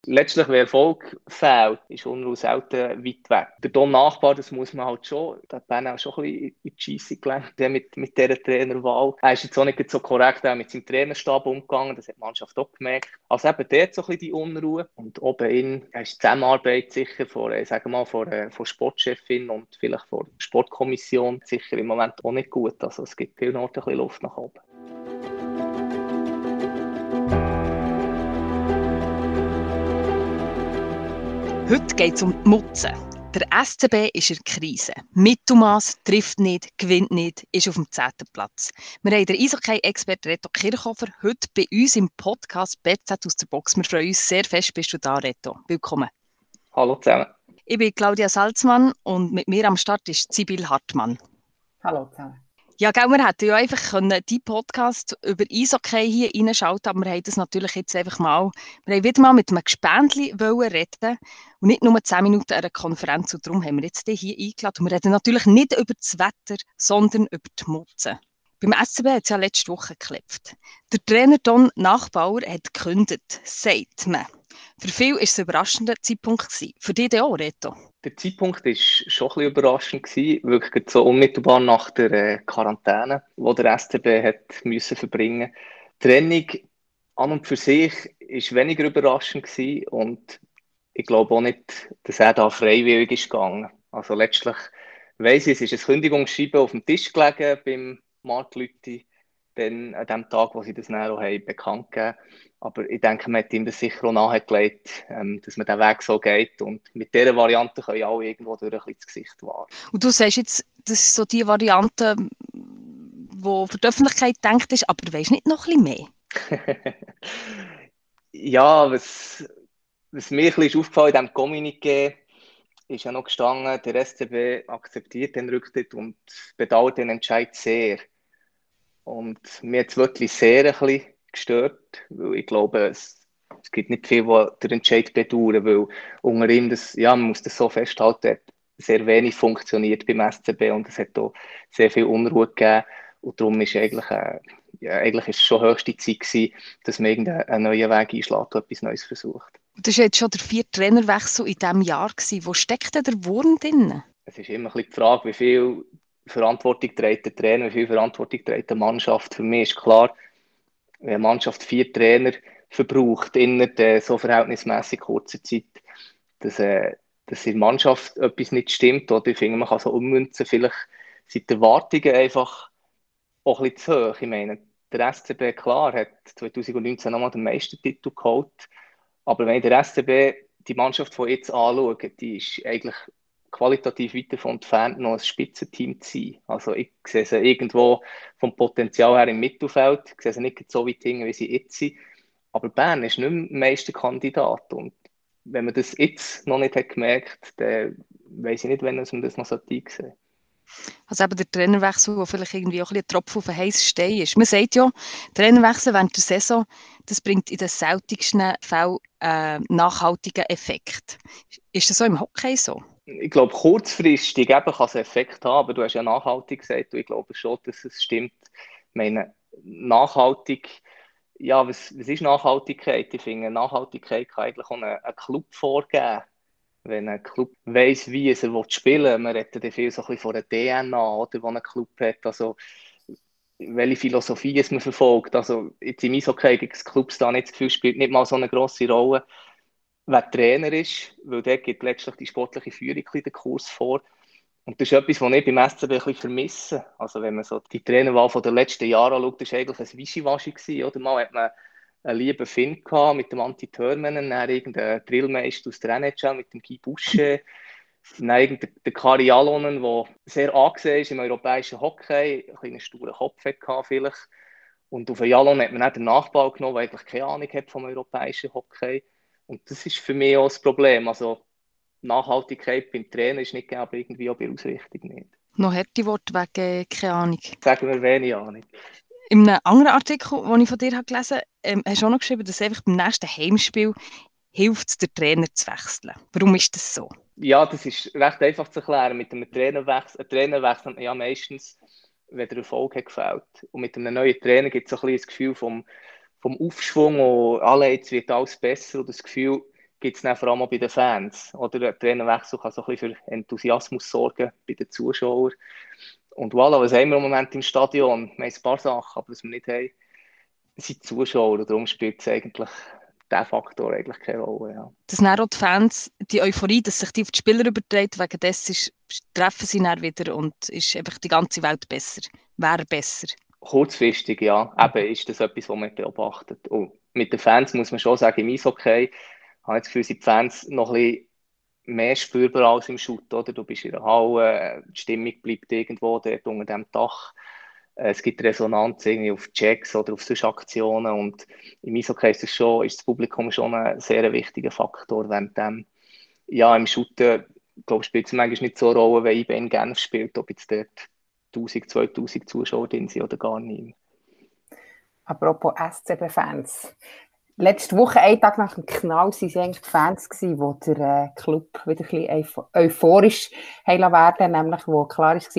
letztlich, wer Erfolg fehlt, ist Unruhe selten weit weg. Der Don Nachbar, das muss man halt schon, da hat Ben auch schon ein bisschen in die Scheisse gelenkt mit dieser Trainerwahl. Er ist jetzt auch nicht so korrekt auch mit seinem Trainerstab umgegangen, das hat die Mannschaft auch gemerkt. Also eben dort so ein bisschen die Unruhe. Und oben in ist die Zusammenarbeit sicher von Sportchefin und vielleicht von der Sportkommission sicher im Moment auch nicht gut. Also es gibt viel Orte ein bisschen Luft nach oben. Heute geht es um die Mutzen. Der SCB ist in der Krise. Mittelmaß trifft nicht, gewinnt nicht, ist auf dem 10. Platz. Wir haben den Eishockey-Experte Reto Kirchhofer heute bei uns im Podcast «BZ aus der Box». Wir freuen uns sehr fest, bist du da, Reto. Willkommen. Hallo zusammen. Ich bin Claudia Salzmann und mit mir am Start ist Sibyl Hartmann. Hallo zusammen. Ja, wir hätten ja einfach deinen Podcast über Eishockey hier reinschalten, aber wir haben das natürlich jetzt einfach mal, wir haben wieder mal mit einem Gespendli reden und nicht nur 10 Minuten an einer Konferenz, und darum haben wir jetzt hier eingeladen. Und wir reden natürlich nicht über das Wetter, sondern über die Mutzen. Beim SCB hat es ja letzte Woche geklopft. Der Trainer Don Nachbauer hat gekündigt, sagt man. Für viele war es ein überraschender Zeitpunkt gewesen. Für dich auch, Reto? Der Zeitpunkt war schon ein bisschen überraschend gewesen, wirklich so unmittelbar nach der Quarantäne, die der SCB hat müssen verbringen. Die Trennung an und für sich war weniger überraschend gewesen und ich glaube auch nicht, dass er da freiwillig ist gegangen. Also letztlich weiss ich, es ist ein Kündigungsschreiben auf dem Tisch gelegen beim Marc Lüthi, dann an dem Tag, wo sie das dann auch bekannt gegeben haben. Aber ich denke, man hat ihm das sicher auch nahegelegt, dass man den Weg so geht. Und mit dieser Variante können alle irgendwo durch ein bisschen das Gesicht wahren. Und du sagst jetzt, das ist so die Variante, die für die Öffentlichkeit gedacht ist, aber du weißt nicht noch ein bisschen mehr? Ja, was mir ein bisschen aufgefallen in diesem Kommuniqué, ist ja noch gestanden, der SCB akzeptiert den Rücktritt und bedauert den Entscheid sehr. Und mir hat es wirklich sehr ein bisschen gestört, weil ich glaube, es gibt nicht viel, die den Entscheid bedauern, weil unter ihm, man muss das so festhalten, hat sehr wenig funktioniert beim SCB und es hat auch sehr viel Unruhe gegeben. Und darum ist eigentlich ist es schon höchste Zeit gewesen, dass man irgendeinen neuen Weg einschlägt und etwas Neues versucht. Das war jetzt schon der 4. Trainerwechsel in diesem Jahr. Wo steckt denn der Wurm drin? Es ist immer ein bisschen die Frage, wie viel Verantwortung trägt der Trainer, wie viel Verantwortung trägt die Mannschaft. Für mich ist klar, wenn eine Mannschaft 4 Trainer verbraucht in so verhältnismäßig kurzer Zeit, dass in der Mannschaft etwas nicht stimmt. Oder ich finde, man kann so ummünzen, vielleicht sind die Erwartungen einfach auch ein bisschen zu hoch. Ich meine, der SCB, klar, hat 2019 nochmal den Meistertitel geholt. Aber wenn ich der SCB die Mannschaft von jetzt anschaue, die ist eigentlich qualitativ weit davon entfernt, noch ein Spitzenteam zu sein. Also ich sehe sie irgendwo vom Potenzial her im Mittelfeld. Ich sehe sie nicht so weit hinten, wie sie jetzt sind. Aber Bern ist nicht mehr Meisterkandidat. Und wenn man das jetzt noch nicht hat gemerkt, dann weiss ich nicht, wann man das noch einsehen sollte. Also eben der Trainerwechsel, der vielleicht irgendwie auch ein Tropfen auf den heißen Stein ist. Man sagt ja, Trainerwechsel während der Saison, das bringt in den seltensten Fällen einen nachhaltigen Effekt. Ist das so im Hockey so? Ich glaube, kurzfristig kann es einen Effekt haben, aber du hast ja nachhaltig gesagt und ich glaube schon, dass es stimmt. Ich meine, nachhaltig, ja, was ist Nachhaltigkeit? Ich finde, Nachhaltigkeit kann eigentlich auch einen Club vorgeben. Wenn ein Club weiss, wie er spielen will, man redet ja viel so ein bisschen von der DNA, oder, die ein Club hat, also welche Philosophie es man verfolgt. Also jetzt im Eishockey gibt es Clubs da nicht das Gefühl, spielt nicht mal so eine grosse Rolle, wer Trainer ist, weil der gibt letztlich die sportliche Führung den Kurs vor. Und das ist etwas, was ich beim SCB ein bisschen vermisse. Also wenn man so die Trainerwahl der letzten Jahre anschaut, das war eigentlich ein Wischiwaschi gewesen, oder? Mal hat man einen lieben Finn gehabt mit dem Antti Törmänen, dann irgendeinen Drillmeister aus der NHL mit dem Guy Boucher, dann der Kari Jalonen, der sehr angesehen ist im europäischen Hockey, ein kleinen sturen Kopf hatte vielleicht. Und auf den Jalon hat man dann den Nachbau genommen, der eigentlich keine Ahnung hat vom europäischen Hockey. Und das ist für mich auch das Problem. Also Nachhaltigkeit beim Trainer ist nicht gegeben, aber irgendwie auch bei der Ausrichtung nicht. Noch harte Worte wegen keine Ahnung. Sagen wir wenig Ahnung. In einem anderen Artikel, den ich von dir gelesen habe, hast du auch noch geschrieben, dass einfach beim nächsten Heimspiel hilft es, den Trainer zu wechseln. Warum ist das so? Ja, das ist recht einfach zu erklären. Mit einem Trainerwechsel, wechselt man ja meistens, wenn der Erfolg hat gefällt. Und mit einem neuen Trainer gibt es so ein bisschen das Gefühl vom Aufschwung und jetzt wird alles besser und das Gefühl, gibt es dann vor allem auch bei den Fans. Oder der Trainerwechsel kann so ein bisschen für Enthusiasmus sorgen bei den Zuschauern. Und voilà, was haben wir im Moment im Stadion? Wir haben ein paar Sachen, aber was wir nicht haben, sind Zuschauer. Und darum spielt es eigentlich, dieser Faktor eigentlich keine Rolle. Ja. Dass dann auch die Fans, die Euphorie, dass sich die auf die Spieler überträgt, wegen dessen treffen sie dann wieder und ist einfach die ganze Welt besser. Wäre besser. Kurzfristig, ja. Eben ist das etwas, was man beobachtet. Und mit den Fans muss man schon sagen, im Eishockey habe ich das Gefühl, sind die Fans noch ein bisschen mehr spürbar als im Shoot, oder? Du bist in der Halle, die Stimmung bleibt irgendwo dort unter dem Dach. Es gibt Resonanz irgendwie auf Checks oder auf solche Aktionen und im Eishockey ist das Publikum schon ein sehr wichtiger Faktor, während dem, ja, im Shooten, glaube ich, spielt es manchmal nicht so eine Rolle, wenn IB in Genf spielt, ob jetzt dort 1000, 2000 Zuschauer drin sind oder gar nicht. Apropos SCB-Fans. Letzte Woche, einen Tag nach dem Knall, waren es eigentlich die Fans, die der Club wieder ein bisschen euphorisch werden lassen, nämlich wo klar war, dass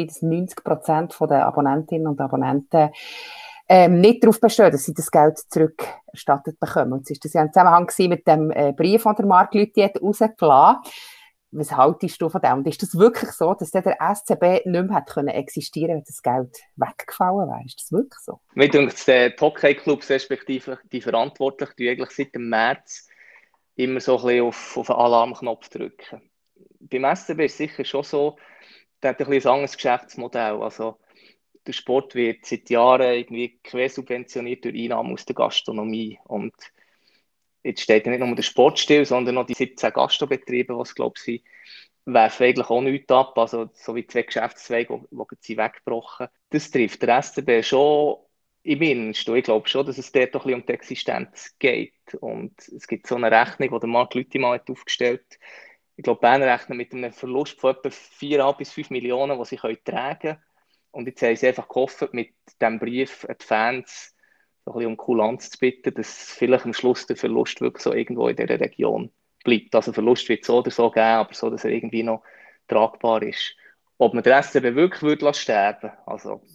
90% der Abonnentinnen und Abonnenten nicht darauf bestehen, dass sie das Geld zurückerstattet bekommen. Und es war das ja im Zusammenhang mit dem Brief, den der Marc Lüthi rausgelassen hat. Was haltest du von dem? Und ist das wirklich so, dass der SCB nicht mehr existieren konnte, wenn das Geld weggefallen wäre? Ist das wirklich so? Mir denkt, die Hockey-Clubs, respektive die Verantwortlichen, die eigentlich seit dem März immer so ein bisschen auf den Alarmknopf drücken. Beim SCB ist es sicher schon so, der hat ein bisschen ein anderes Geschäftsmodell. Also, der Sport wird seit Jahren irgendwie quersubventioniert durch Einnahmen aus der Gastronomie. Und jetzt steht ja nicht nur der Sport still, sondern noch die 17 Gastrobetriebe, die es, glaube ich, werfen eigentlich auch nichts ab. Also, so wie 2 Geschäftszweige, die sind weggebrochen. Das trifft der SCB schon im Innersten. Ich glaube schon, dass es dort doch ein bisschen um die Existenz geht. Und es gibt so eine Rechnung, die der Marc Lüthi mal aufgestellt hat. Ich glaube, Bern rechnet mit einem Verlust von etwa 4,5 bis 5 Millionen, die sie tragen können. Und jetzt haben sie einfach gehofft, mit diesem Brief an die Fans so ein bisschen um Kulanz zu bitten, dass vielleicht am Schluss der Verlust wirklich so irgendwo in dieser Region bleibt. Also Verlust wird so oder so geben, aber so, dass er irgendwie noch tragbar ist. Ob man den SCB wirklich würde sterben lassen, also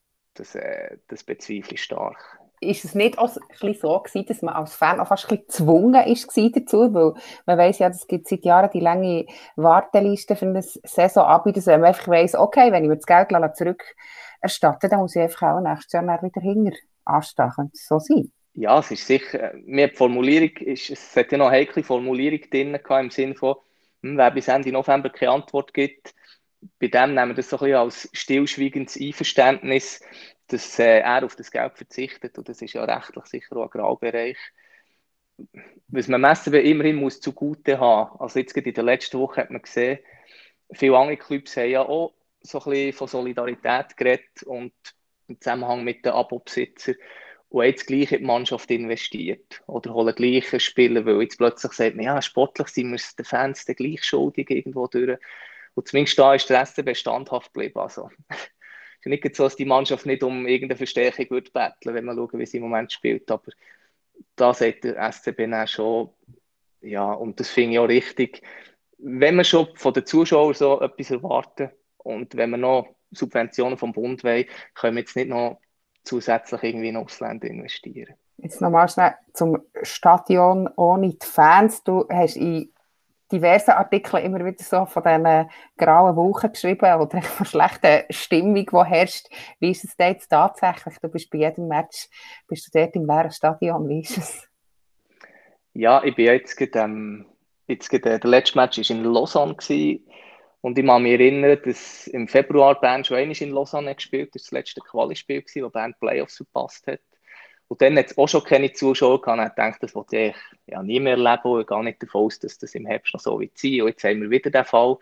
das bezweifle ich stark. Ist es nicht auch ein bisschen so gewesen, dass man als Fan auch fast ein bisschen gezwungen ist dazu, weil man weiss ja, es gibt seit Jahren die lange Warteliste für eine Saisonabend, dass man einfach weiss, okay, wenn ich mir das Geld zurückerstatte, dann muss ich einfach auch nächstes Jahr wieder hinter anstehen. Könnte es so sein? Ja, es ist sicher, die Formulierung es hat ja noch eine heikle Formulierung drin gehabt, im Sinne von, wer bis Ende November keine Antwort gibt, bei dem nehmen wir das so ein bisschen als stillschweigendes Einverständnis, dass er auf das Geld verzichtet. Und das ist ja rechtlich sicher auch ein Graubereich. Was man messen immerhin muss zugute haben. Also jetzt gerade in der letzten Woche hat man gesehen, viele andere Clubs haben ja auch so ein bisschen von Solidarität geredet und im Zusammenhang mit den Abo-Besitzern und jetzt gleich in die Mannschaft investiert oder holen gleiche Spieler, weil jetzt plötzlich sagt man, ja, sportlich sind wir den Fans dann gleich schuldig irgendwo durch. Und zumindest da ist der SCB standhaft geblieben. Also, es ist nicht so, dass die Mannschaft nicht um irgendeine Verstärkung würde betteln, wenn man schauen, wie sie im Moment spielt. Aber da sagt der SCB dann schon, ja, und das finde ich auch richtig. Wenn wir schon von den Zuschauern so etwas erwarten und wenn wir noch Subventionen vom Bund wollen, können wir jetzt nicht noch zusätzlich irgendwie in Ausländer investieren. Jetzt nochmal schnell zum Stadion ohne die Fans. Du hast in diversen Artikeln immer wieder so von diesen grauen Wolken geschrieben oder von schlechter Stimmung, die herrscht. Wie ist es denn jetzt tatsächlich? Du bist bei jedem Match bist du dort im leeren Stadion. Wie ist es? Ja, ich bin jetzt gerade, der letzte Match war in Lausanne gewesen. Und ich kann mich erinnern, dass im Februar Bern schon einmal in Lausanne gespielt hat. Das war das letzte Quali-Spiel, wo Bern die Playoffs verpasst hat. Und dann hat es auch schon keine Zuschauer gehabt. Und ich dachte, das wollte ich ja nie mehr erleben. Und ich gehe nicht davon aus, dass das im Herbst noch so wird sein. Und jetzt haben wir wieder den Fall.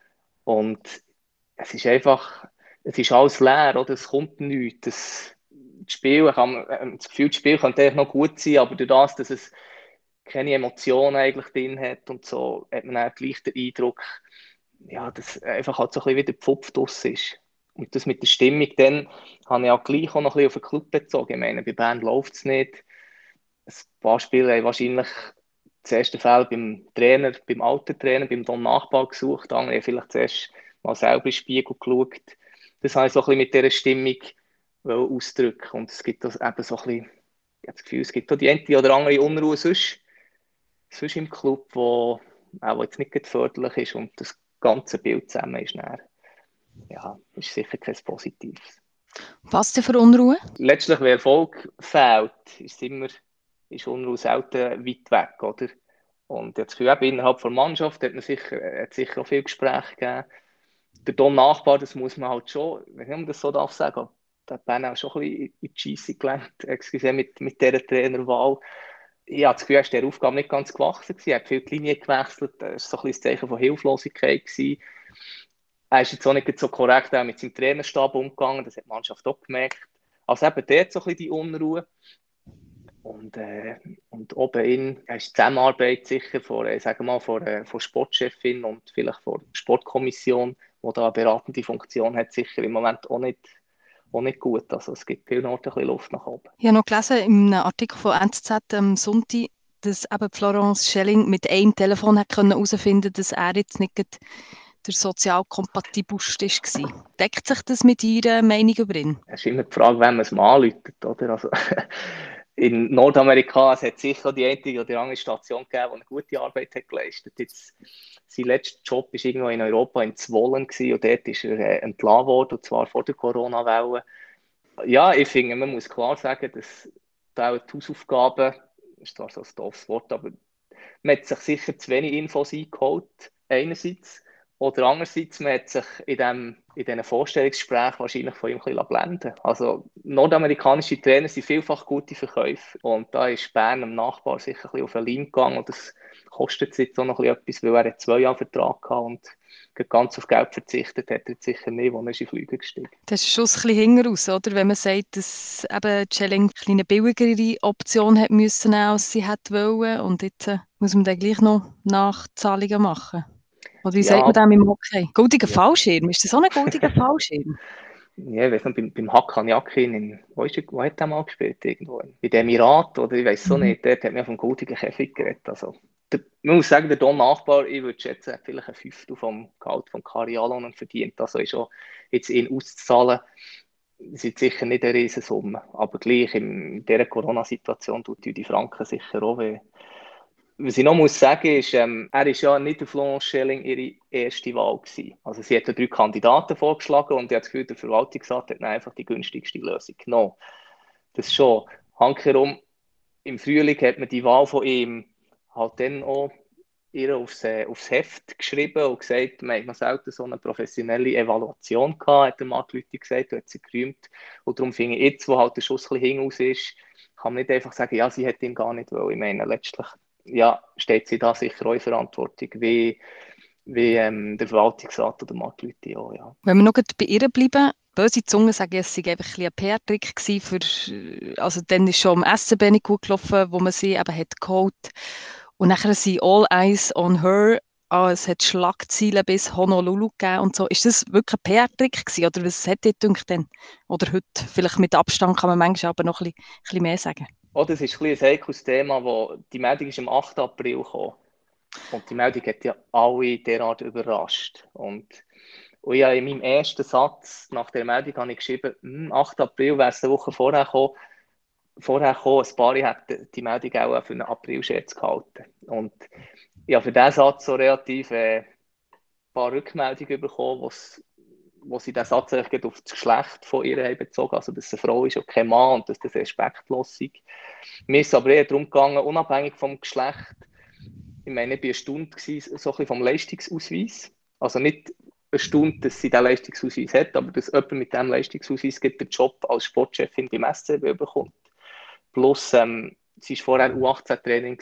Und es ist einfach, es ist alles leer, oder? Es kommt nichts. Das Spiel, das Gefühl, das Spiel könnte eigentlich noch gut sein, aber durch das, dass es keine Emotionen eigentlich drin hat und so, hat man auch gleich den Eindruck, ja, dass einfach halt so ein bisschen wieder Pfupf draus ist. Und das mit der Stimmung, dann habe ich auch gleich auch noch ein bisschen auf den Club bezogen. Ich meine, bei Bern läuft es nicht. Ein paar Spieler haben wahrscheinlich das erste Fall beim Trainer, beim alten Trainer, beim Don Nachbar gesucht. Andere haben vielleicht zuerst mal selber in den Spiegel geschaut. Das habe ich so ein bisschen mit dieser Stimmung ausdrücken. Und es gibt das eben so ein bisschen, ich habe das Gefühl, es gibt auch die eine oder andere Unruhe sonst sonst im Club, wo jetzt nicht gerade förderlich ist und das ganze Bild zusammen ist, dann, ja, ist sicher kein Positives. Was denn für Unruhe? Letztlich, wenn Erfolg fehlt, ist Unruhe selten weit weg, oder? Und jetzt innerhalb der Mannschaft hat sicher auch viel Gespräche gegeben. Der Don Nachbar, das muss man halt schon, wenn ich das so darf sagen, der hat Ben auch schon ein bisschen in die Scheisse gelenkt, mit dieser Trainerwahl. Ich habe das Gefühl, er ist der Aufgabe nicht ganz gewachsen gewesen. Er hat viel die Linie gewechselt, das war so ein bisschen das Zeichen von Hilflosigkeit gewesen. Er ist jetzt auch nicht so korrekt auch mit seinem Trainerstab umgegangen, das hat die Mannschaft auch gemerkt. Also eben dort so ein bisschen die Unruhe. Und oben ist die Zusammenarbeit sicher von Sportchefin und vielleicht von der Sportkommission, die da eine beratende Funktion hat, sicher im Moment auch nicht gut. Also es gibt viel Orte ein bisschen Luft nach oben. Ich habe noch gelesen in einem Artikel von NZZ am Sonntag, dass eben Florence Schelling mit einem Telefon herausfinden konnte, dass er jetzt nicht der sozial kompatibelste war. Deckt sich das mit Ihrer Meinung überein? Es ist immer die Frage, wenn man es mal anruft, oder? Also, in Nordamerika hat es sicher die eine oder andere Station gegeben, die eine gute Arbeit hat geleistet. Jetzt, sein letzter Job war irgendwo in Europa in Zwolen und dort ist er entlassen worden, und zwar vor der Corona-Welle. Ja, ich finde, man muss klar sagen, dass die Hausaufgaben, ist zwar so ein doofes Wort, aber man hat sich sicher zu wenig Infos eingeholt, einerseits. Oder andererseits, man hat sich in diesen Vorstellungsgesprächen wahrscheinlich von ihm ein bisschen blenden. Also nordamerikanische Trainer sind vielfach gute Verkäufer. Und da ist Bern am Nachbar sicher ein bisschen auf den Leim gegangen. Und das kostet jetzt auch noch etwas, weil er 2 Jahre Vertrag hatte und ganz auf Geld verzichtet hat er sicher nicht, als er in den Flüger gestiegen. Das ist schon ein bisschen hinten raus, oder? Wenn man sagt, dass eben Schelling eine billigere Option hat müssen nehmen, als sie hätte wollen. Und jetzt muss man dann gleich noch Nachzahlungen machen. Oder wie sagt man dem im Hockey? Goldiger Fallschirm, ist das auch ein goldiger Fallschirm? Ja, ich weiss noch, beim Hakan Yakin, wo hat der mal gespielt? Irgendwo in den Emiraten, oder ich weiss so nicht, dort hat man vom goldigen Käfig geredet. Also, man muss sagen, der Don Nachbar, ich würde schätzen, vielleicht ein Fünftel vom Gehalt von Kari Alonen verdient. Also ist auch jetzt ihn auszuzahlen, das ist sicher nicht eine Riesensumme. Aber gleich in dieser Corona-Situation tut die Franken sicher auch weh. Was ich noch muss sagen ist, er ist ja nicht der Florence Schelling ihre erste Wahl gewesen. Also sie hat 3 Kandidaten vorgeschlagen und ich habe das Gefühl, der Verwaltungsrat hat einfach die günstigste Lösung genommen. Das schon. Handkehrum, im Frühling hat man die Wahl von ihm halt dann auch ihr aufs Heft geschrieben und gesagt, man hat noch selten so eine professionelle Evaluation gehabt, hat der Marc Lüthi gesagt, und hat sie gerühmt. Und darum finde ich jetzt, wo halt der Schuss ein bisschen hinaus ist, kann man nicht einfach sagen, ja, sie hätte ihn gar nicht wollen. Ich meine, letztlich steht sie da sicher auch in Verantwortung, wie der Verwaltungsrat oder Marc Lüthi auch, ja. Wenn wir noch bei ihr bleiben, böse Zungen sagen, es sei einfach ein PR-Trick gewesen also dann ist schon am SCB nicht gut gelaufen, wo man sie eben hat geholt. Und nachher sind all eyes on her. Es hat Schlagzeilen bis Honolulu gegeben und so. Ist das wirklich ein PR-Trick gewesen? Oder was hat ihr gedacht denn? Oder heute, vielleicht mit Abstand kann man manchmal aber noch ein bisschen mehr sagen. Oh, das ist ein heikles Thema, die Meldung ist am 8. April gekommen. Und die Meldung hat ja alle derart überrascht. Und ja, in meinem ersten Satz nach der Meldung habe ich geschrieben, 8. April wäre es eine Woche vorher gekommen. Ein paar hätten die Meldung auch für einen April-Scherz gehalten. Und ja, für diesen Satz so relativ ein paar Rückmeldungen bekommen, wo sie diesen Satz auf das Geschlecht von ihr haben bezogen, also dass es eine Frau ist und kein Mann und dass das respektlos ist. Mir ist es aber eher darum gegangen, unabhängig vom Geschlecht. Ich meine, ich war erstaunt so ein bisschen vom Leistungsausweis. Also nicht erstaunt, dass sie diesen Leistungsausweis hat, aber dass jemand mit diesem Leistungsausweis den Job als Sportchefin beim SCB bekommt. Plus, sie war vorher U18-Training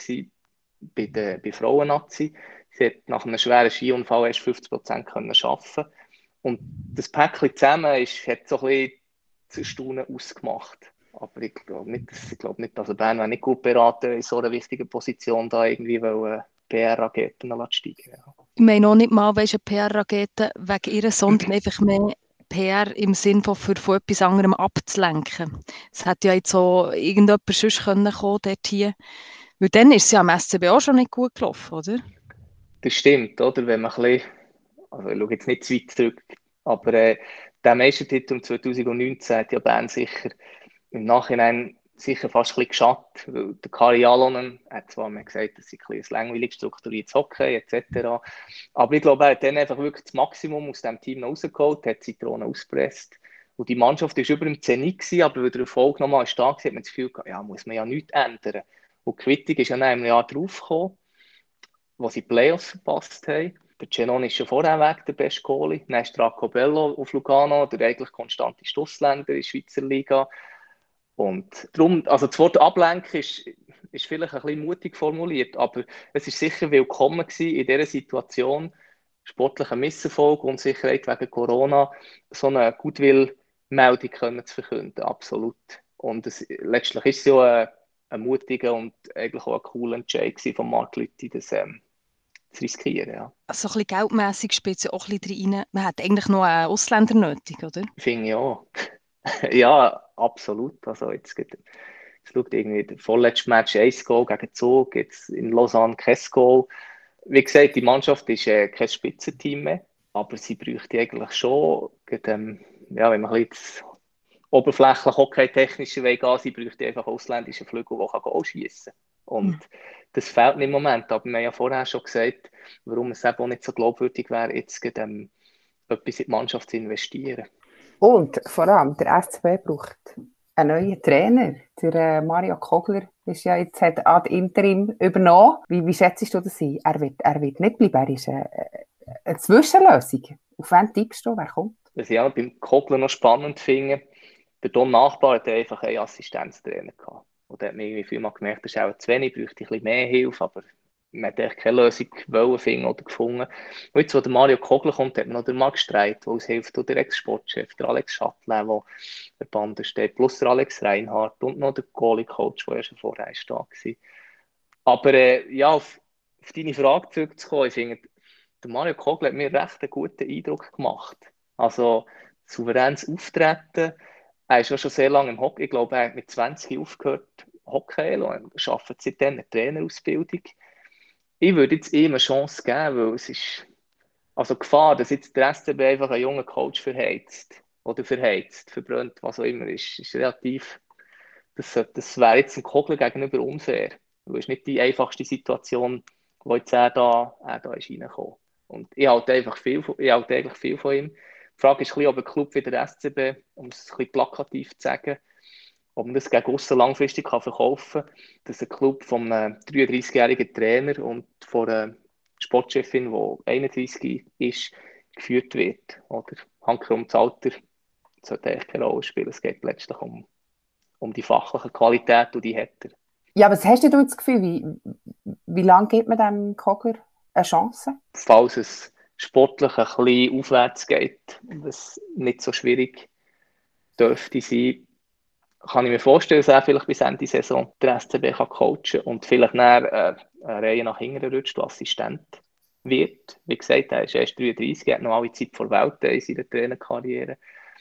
bei Frauen-Nazi. Sie hat nach einem schweren Skiunfall erst 50% arbeiten. Und das Päckchen zusammen hat so ein bisschen das Erstaunen ausgemacht. Aber ich glaube nicht, dass Bern wäre nicht gut beraten, in so einer wichtigen Position da irgendwie PR-Raketen steigen. Ja. Ich meine auch nicht mal, eine PR-Rakete wegen ihr, sondern einfach mehr PR im Sinne von etwas anderem abzulenken. Es hätte ja jetzt so irgendjemand sonst kommen dort hier. Weil dann ist es ja am SCB auch schon nicht gut gelaufen, oder? Das stimmt, oder? Wenn man ein bisschen, also ich schaue jetzt nicht zu weit zurück, aber der Meistertitel 2019 hat ja Bern sicher im Nachhinein sicher fast ein bisschen geschadet, weil der Kari Jalonen hat zwar mal gesagt, das sei ein bisschen ein langweilig strukturiertes Hockey etc., aber ich glaube, er hat dann einfach wirklich das Maximum aus dem Team rausgeholt, hat Zitronen ausgepresst. Und die Mannschaft war über dem Zenit gewesen, aber weil der Erfolg nochmal stark war, hat man das Gefühl gehabt, ja, muss man ja nichts ändern. Und die Quittung ist ja dann im Jahr drauf gekommen, wo sie die Playoffs verpasst haben. Der Cenoni ist schon vorher weg, der beste Goalie. Dann ist Dracobello auf Lugano, der eigentlich konstante Stossländer in der Schweizer Liga. Und darum, also das Wort Ablenken ist vielleicht ein bisschen mutig formuliert, aber es ist sicher willkommen gewesen, in dieser Situation, sportlicher Misserfolg, Unsicherheit wegen Corona, so eine Goodwill-Meldung können zu verkünden, absolut. Und letztlich ist es ja ein mutiger und eigentlich auch ein cooler Entscheid von Marc Lüthi, das zu riskieren. Ja. Also ein bisschen geldmässig spielt es ja auch ein bisschen rein. Man hat eigentlich noch einen Ausländer nötig, oder? Finde ich auch. Ja, absolut. Also jetzt schaut irgendwie der vorletzte Match 1 Goal gegen Zug, jetzt in Lausanne kein Goal. Wie gesagt, die Mannschaft ist kein Spitzenteam mehr, aber sie bräuchte eigentlich schon, ja, wenn man ein bisschen oberflächlich hockey-technischer Weg gehen, sie bräuchte einfach ausländische Flügel, die Goal schiessen kann. Und das fehlt mir im Moment, aber wir haben ja vorher schon gesagt, warum es eben auch nicht so glaubwürdig wäre, jetzt etwas in die Mannschaft zu investieren. Und vor allem, der SCB braucht einen neuen Trainer. Der Mario Kogler ist ja jetzt, hat ad interim übernommen. Wie schätzt du das ein? Er wird nicht bleiben, er ist eine Zwischenlösung. Auf wen tippst du, wer kommt? Was ich auch beim Kogler noch spannend finde, der Don Nachbar hatte einfach einen Assistenztrainer gehabt. Und da hat man irgendwie vielmal gemerkt, das ist auch zu wenig, bräuchte ein bisschen mehr Hilfe, aber man hat echt keine Lösung finden oder gefunden. Und jetzt, wo der Mario Kogler kommt, hat man noch den Max Streit, der uns hilft, und der Ex-Sportchef, der Alex Schattler, der der Bande steht, plus der Alex Reinhardt und noch der Goalie-Coach, der ja schon vorher da war. Aber ja, auf deine Frage zurückzukommen, ich finde, der Mario Kogler hat mir recht einen guten Eindruck gemacht. Also souveränes Auftreten. Er ist ja schon sehr lange im Hockey. Ich glaube, er hat mit 20 aufgehört Hockey und arbeitet seitdem eine Trainerausbildung. Ich würde jetzt ihm eine Chance geben, weil es ist also Gefahr, dass jetzt der SCB einfach einen jungen Coach verheizt oder verbrennt, was auch immer, ist relativ, das wäre jetzt ein Kogler gegenüber unfair. Weil es ist nicht die einfachste Situation, wo jetzt er da ist reingekommen. Und ich halte eigentlich viel von ihm. Die Frage ist ein bisschen, ob ein Club wie der SCB, um es ein bisschen plakativ zu sagen, ob man das gegen aussen langfristig verkaufen kann, dass ein Club von einem 33-jährigen Trainer und von einer Sportchefin, die 31 ist, geführt wird. Oder handkrumm das Alter sollte eigentlich keine Rolle spielen. Es geht letztlich um die fachliche Qualität, und die hat er. Ja, aber was hast du das Gefühl, wie lange gibt man dem Kogler eine Chance? Falls es sportlich ein bisschen aufwärts geht, was nicht so schwierig dürfte sein, kann ich mir vorstellen, dass er vielleicht bis Ende der Saison der SCB kann coachen und vielleicht eine Reihe nach hinten rutscht, und Assistent wird. Wie gesagt, er ist erst 33, er hat noch alle Zeit vor der Welt in seiner Trainerkarriere.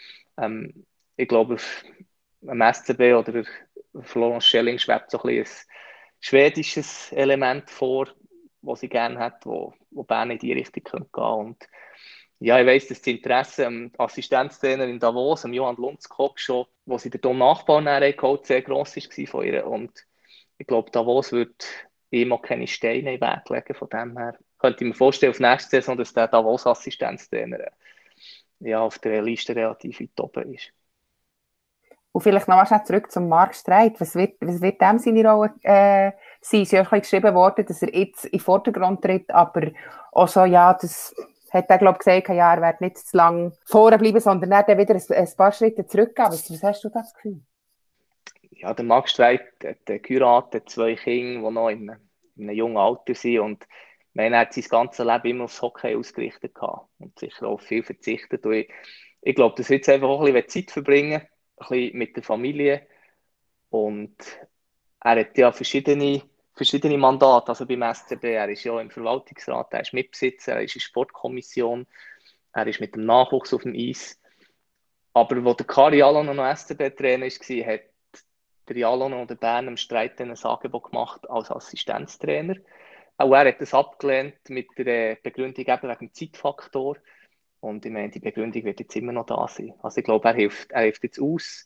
Ich glaube, am SCB oder Florence Schelling schwebt so ein bisschen ein schwedisches Element vor, das sie gerne hat, wo Bern in die Richtung gehen könnte. Und ja, ich weiss, dass das Interesse am Assistenztrainer in Davos, am Johann Lundskog schon, wo sie den Nachbarn geholt, sehr gross war von ihr. Und ich glaube, Davos wird ihm auch keine Steine in den Weg legen. Von dem her könnte ich mir vorstellen, auf nächste Saison, dass der Davos-Assistenztrainer ja, auf der Liste relativ weit oben ist. Und vielleicht noch mal zurück zum Marc Streit. Was wird dem seine Rolle sein? Es ist ja auch geschrieben worden, dass er jetzt in den Vordergrund tritt, aber auch so, ja, das hat er, glaube ich, gesagt, ja, er wird nicht zu lange vorne bleiben, sondern er wieder ein paar Schritte zurückgehen. Was hast du das Gefühl? Ja, der Marc Streit hat geheiratet, 2 Kinder, die noch in einem jungen Alter sind, und er hat sein ganzes Leben immer aufs Hockey ausgerichtet gehabt und sicher auch viel verzichtet. Und ich glaube, dass er jetzt einfach auch ein bisschen Zeit verbringen, ein bisschen mit der Familie, und er hat ja verschiedene Mandate, also beim SCB. Er ist ja im Verwaltungsrat, er ist Mitbesitzer, er ist in der Sportkommission, er ist mit dem Nachwuchs auf dem Eis. Aber wo der Kari Jalonen noch SCB-Trainer war, hat der Jalonen oder Bern im Streit ein Angebot gemacht als Assistenztrainer. Auch er hat das abgelehnt mit der Begründung eben wegen dem Zeitfaktor. Und ich meine, die Begründung wird jetzt immer noch da sein. Also ich glaube, er hilft jetzt aus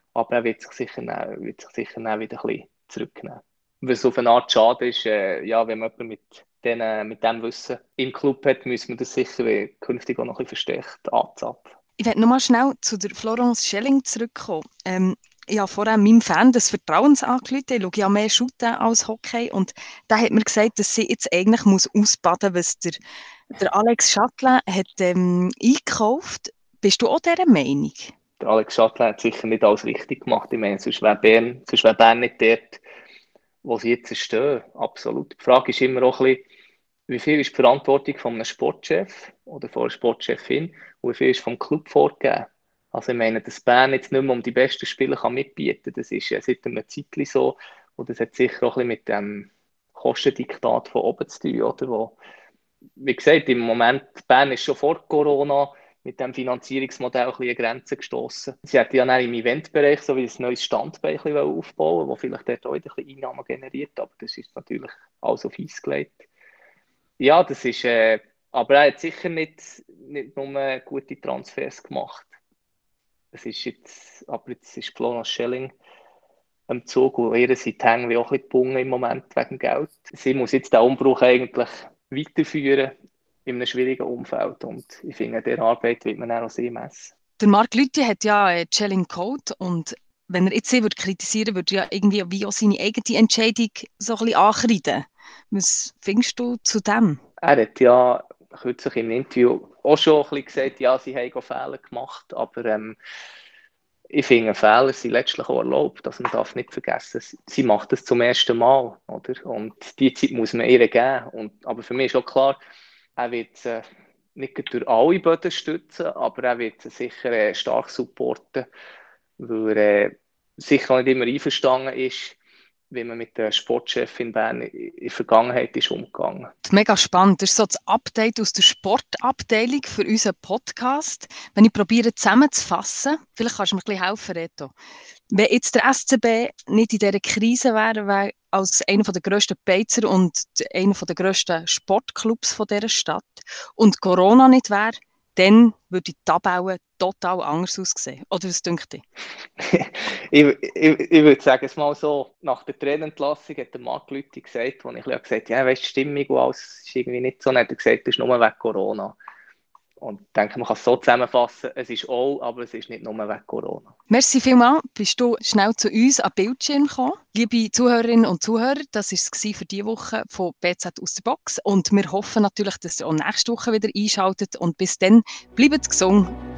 aber er wird sich sicher dann wieder ein bisschen zurücknehmen. Was auf eine Art schade ist, ja, wenn man jemanden mit dem Wissen im Club hat, müssen wir das sicher künftig auch noch ein bisschen verstärkt anzapfen. Ich werde nochmal schnell zu der Florence Schelling zurückkommen. Ich habe vorher meinem Fan des Vertrauens angerufen. Ich schaue ja mehr Shooten als Hockey. Und der hat mir gesagt, dass sie jetzt eigentlich ausbaden muss, was der Alex Schattle hat eingekauft. Bist du auch dieser Meinung? Der Alex Schattle hat sicher nicht alles richtig gemacht. Ich meine, sonst wäre Bern nicht dort, wo sie jetzt stehen. Absolut. Die Frage ist immer auch ein bisschen, wie viel ist die Verantwortung von einem Sportchef oder von einer Sportchefin und wie viel ist vom Club vorgegeben? Also ich meine, dass Bern jetzt nicht mehr um die besten Spieler mitbieten kann, das ist seit einer Zeit so. Und das hat sicher auch ein bisschen mit dem Kostendiktat von oben zu tun, oder? Wo, wie gesagt, im Moment, Bern ist schon vor Corona mit dem Finanzierungsmodell ein bisschen an Grenzen gestossen. Sie hat ja dann im Eventbereich so wie ein neues Standbein aufbauen, das vielleicht dort auch ein bisschen Einnahmen generiert, aber das ist natürlich alles auf Eis gelegt. Ja, das ist, aber er hat sicher nicht nur gute Transfers gemacht. Aber jetzt ist Florence Schelling am Zug und ihr seid hängen auch ein bisschen gebunden im Moment wegen Geld. Sie muss jetzt den Umbruch eigentlich weiterführen in einem schwierigen Umfeld und ich finde, dieser Arbeit wird man auch sehr messen. Der Marc Lüthi hat ja Schelling Code und wenn er jetzt sie kritisieren würde, würde er ja irgendwie wie auch seine eigene Entscheidung so ein bisschen ankreiden. Was findest du zu dem? Er hat ja kürzlich im Interview auch schon ein bisschen gesagt, ja, sie haben Fehler gemacht, aber ich finde, Fehler sind letztlich auch erlaubt. Also man darf nicht vergessen, sie macht das zum ersten Mal, oder? Und die Zeit muss man ihr geben. Aber für mich ist auch klar, er wird nicht durch alle Böden stützen, aber er wird sicher stark supporten, weil er sicher nicht immer einverstanden ist, wie man mit der Sportchefin Bern in der Vergangenheit ist umgegangen. Mega spannend. Das ist so das Update aus der Sportabteilung für unseren Podcast. Wenn ich probiere zusammenzufassen, vielleicht kannst du mir ein bisschen helfen, Reto. Wenn jetzt der SCB nicht in dieser Krise wäre als einer der grössten Beizer und einer der grössten Sportclubs von dieser Stadt und Corona nicht wäre, dann würde die Tabelle total anders aussehen. Oder was denkt ihr? ich würde sagen, es mal so, nach der Trainerentlassung hat der Marc Lüthi gesagt, wo ich gesagt habe, ja, weißt, die Stimmung und alles ist irgendwie nicht so, dann hat er gesagt, das ist nur wegen Corona. Und ich denke, man kann es so zusammenfassen, es ist all, aber es ist nicht nur wegen Corona. Merci vielmals, bist du schnell zu uns am Bildschirm gekommen. Liebe Zuhörerinnen und Zuhörer, das war es für diese Woche von BZ aus der Box. Und wir hoffen natürlich, dass ihr auch nächste Woche wieder einschaltet. Und bis dann, bleibt gesund